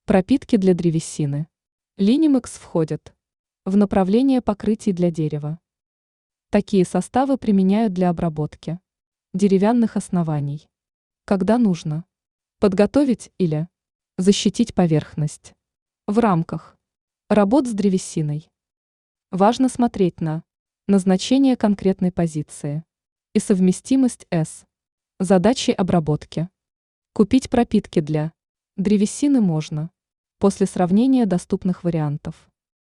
Пропитки для древесины. Линимекс входит в направление покрытий для дерева. Такие составы применяют для обработки деревянных оснований, когда нужно подготовить или защитить поверхность. В рамках работ с древесиной важно смотреть на назначение конкретной позиции и совместимость с задачей обработки. Купить пропитки для древесины можно после сравнения доступных вариантов.